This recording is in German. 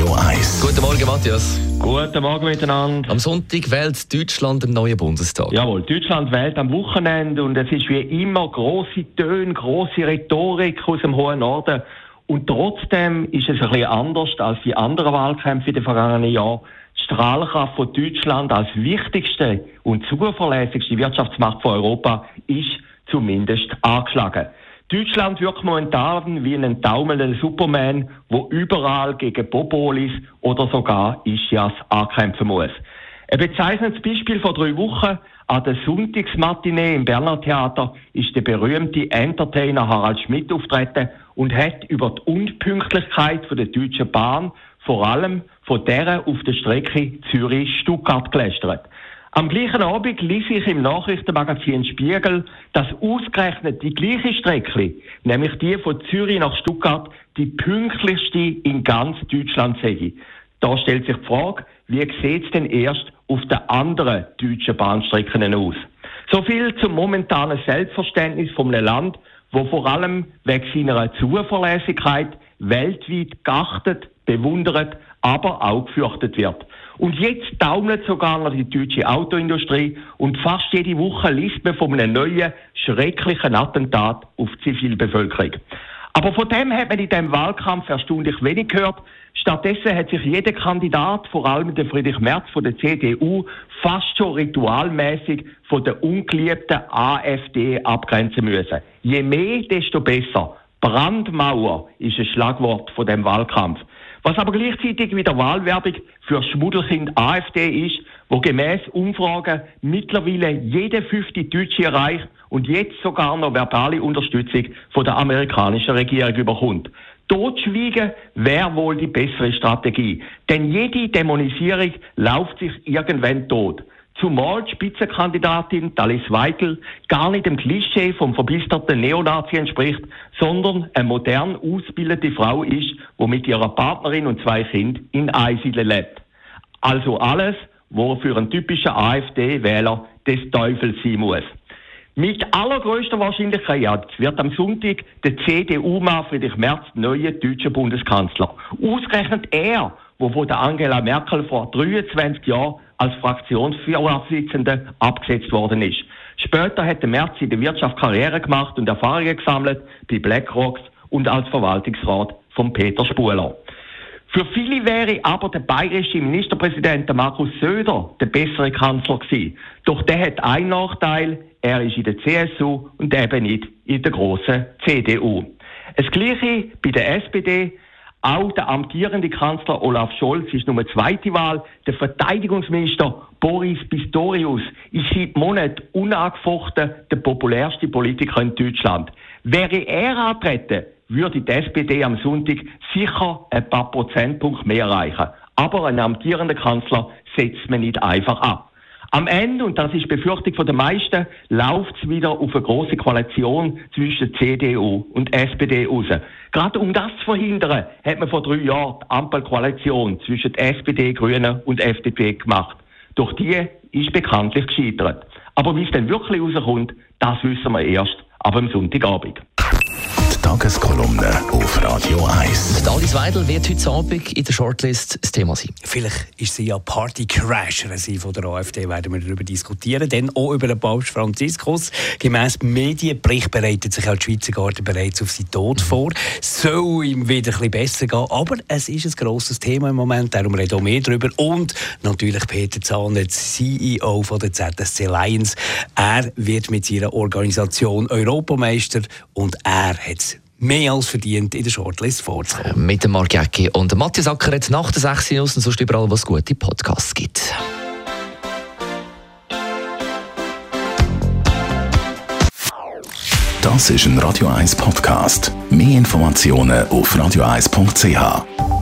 Radio 1. Guten Morgen, Matthias. Guten Morgen miteinander. Am Sonntag wählt Deutschland einen neuen Bundestag. Jawohl, Deutschland wählt am Wochenende und es ist wie immer grosse Töne, grosse Rhetorik aus dem hohen Norden. Und trotzdem ist es ein bisschen anders als die anderen Wahlkämpfe in den vergangenen Jahren. Die Strahlkraft von Deutschland als wichtigste und zuverlässigste Wirtschaftsmacht von Europa ist zumindest angeschlagen. Deutschland wirkt momentan wie ein taumelnder Superman, der überall gegen Popolis oder sogar Ischias ankämpfen muss. Ein bezeichnendes Beispiel vor 3 Wochen: an der Sonntagsmatinee im Berner Theater ist der berühmte Entertainer Harald Schmidt auftreten und hat über die Unpünktlichkeit der Deutschen Bahn, vor allem von der auf der Strecke Zürich-Stuttgart, gelästert. Am gleichen Abend liess ich im Nachrichtenmagazin Spiegel, dass ausgerechnet die gleiche Strecke, nämlich die von Zürich nach Stuttgart, die pünktlichste in ganz Deutschland sei. Da stellt sich die Frage, wie sieht es denn erst auf den anderen deutschen Bahnstrecken aus? So viel zum momentanen Selbstverständnis von einem Land, wo vor allem wegen seiner Zuverlässigkeit weltweit geachtet, bewundert, aber auch gefürchtet wird. Und jetzt taumelt sogar noch die deutsche Autoindustrie und fast jede Woche liest man von einem neuen, schrecklichen Attentat auf die Zivilbevölkerung. Aber von dem hat man in diesem Wahlkampf erstaunlich wenig gehört. Stattdessen hat sich jeder Kandidat, vor allem der Friedrich Merz von der CDU, fast schon ritualmäßig von der ungeliebten AfD abgrenzen müssen. Je mehr, desto besser. Brandmauer ist ein Schlagwort von dem Wahlkampf. Was aber gleichzeitig wieder Wahlwerbung für Schmuddelkind AfD ist, wo gemäss Umfragen mittlerweile jede 5. Deutsche erreicht und jetzt sogar noch verbale Unterstützung von der amerikanischen Regierung überkommt. Totschweigen wäre wohl die bessere Strategie, denn jede Dämonisierung läuft sich irgendwann tot. Zumal die Spitzenkandidatin Alice Weidel gar nicht dem Klischee vom verbisterten Neonazi entspricht, sondern eine modern ausgebildete Frau ist, die mit ihrer Partnerin und 2 Kindern in Einsiedeln lebt. Also alles, was für einen typischen AfD-Wähler des Teufels sein muss. Mit allergrößter Wahrscheinlichkeit wird am Sonntag der CDU-Mann Friedrich Merz neuer deutscher Bundeskanzler. Ausgerechnet er, der von der Angela Merkel vor 23 Jahren als Fraktionsvorsitzender abgesetzt worden ist. Später hat der Merz in der Wirtschaft Karriere gemacht und Erfahrungen gesammelt bei BlackRock und als Verwaltungsrat von Peter Spuhler. Für viele wäre aber der bayerische Ministerpräsident Markus Söder der bessere Kanzler gewesen. Doch der hat einen Nachteil: er ist in der CSU und eben nicht in der grossen CDU. Das Gleiche bei der SPD. Auch der amtierende Kanzler Olaf Scholz ist nur die 2. Wahl. Der Verteidigungsminister Boris Pistorius ist seit Monaten unangefochten der populärste Politiker in Deutschland. Wäre er antreten, würde die SPD am Sonntag sicher ein paar Prozentpunkte mehr erreichen. Aber einen amtierenden Kanzler setzt man nicht einfach ab. Am Ende, und das ist die Befürchtung der meisten, läuft es wieder auf eine grosse Koalition zwischen CDU und SPD raus. Gerade um das zu verhindern, hat man vor 3 Jahren die Ampelkoalition zwischen SPD, Grünen und FDP gemacht. Doch die ist bekanntlich gescheitert. Aber wie es dann wirklich rauskommt, das wissen wir erst ab dem Sonntagabend. Die Tageskolumne auf Radio 1. Alice Weidel wird heute Abend in der Shortlist das Thema sein. Vielleicht ist sie ja Partycrasherin von der AfD, werden wir darüber diskutieren. Dann auch über den Papst Franziskus. Gemäss Medienbericht bereitet sich auch die Schweizer Garde bereits auf seinen Tod vor. Soll ihm wieder ein bisschen besser gehen. Aber es ist ein grosses Thema im Moment, darum reden wir mehr darüber. Und natürlich Peter Zahner, CEO von der ZSC Lions. Er wird mit seiner Organisation Europameister und er hat es mehr als verdient, in der Shortlist vorzukommen. Mit dem Marc Jäcki und Matthias Acker jetzt nach der 6 News und sonst überall, was es gute Podcasts gibt. Das ist ein Radio 1 Podcast. Mehr Informationen auf radio1.ch.